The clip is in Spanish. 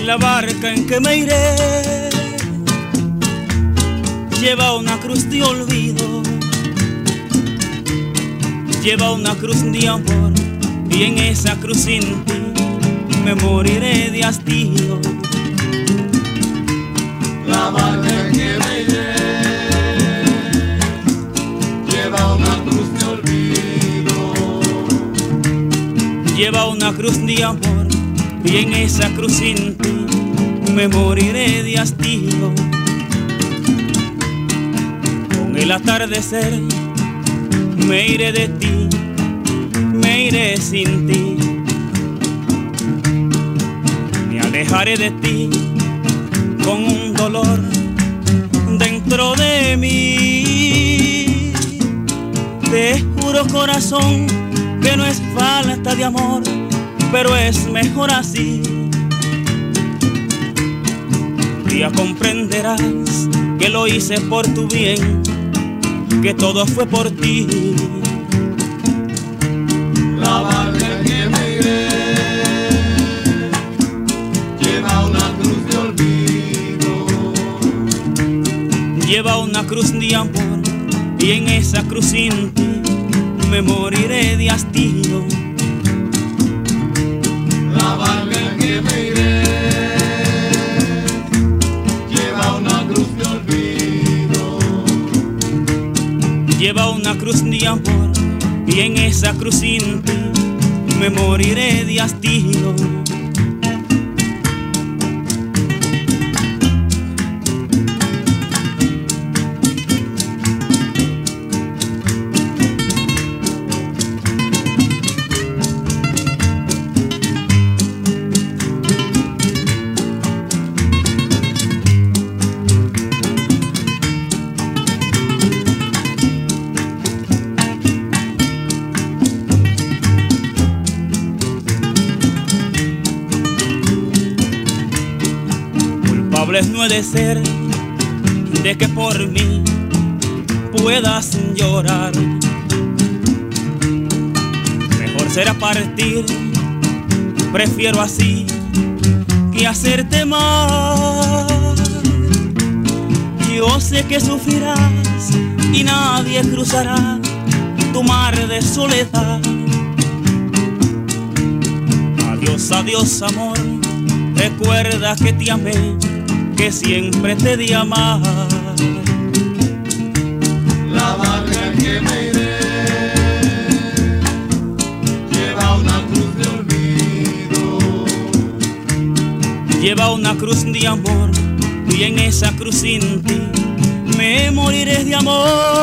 la barca en que me iré lleva una cruz de olvido, lleva una cruz de amor, y en esa cruz sin ti me moriré de hastío. La barca en que me iré lleva una cruz de olvido, lleva una cruz de amor, y en esa cruz sin ti me moriré de hastío. Con el atardecer me iré de ti, me iré sin ti, me alejaré de ti con un dolor dentro de mí. Te juro, corazón, que no es falta de amor, pero es mejor así. Ya comprenderás que lo hice por tu bien, que todo fue por ti. La barca en que me iré lleva una cruz de olvido, lleva una cruz de amor, y en esa cruz sin ti me moriré de hastío. la barca en que me iré lleva una cruz de olvido, Lleva una cruz de amor, y en esa cruz sin ti me moriré de hastío. No he de ser de que por mí puedas llorar. Mejor será partir, prefiero así que hacerte mal. Yo sé que sufrirás y nadie cruzará tu mar de soledad. Adiós, adiós, amor, recuerda que te amé, que siempre te di amar. la barca en que me iré lleva una cruz de olvido, Lleva una cruz de amor, y en esa cruz sin ti me moriré de amor.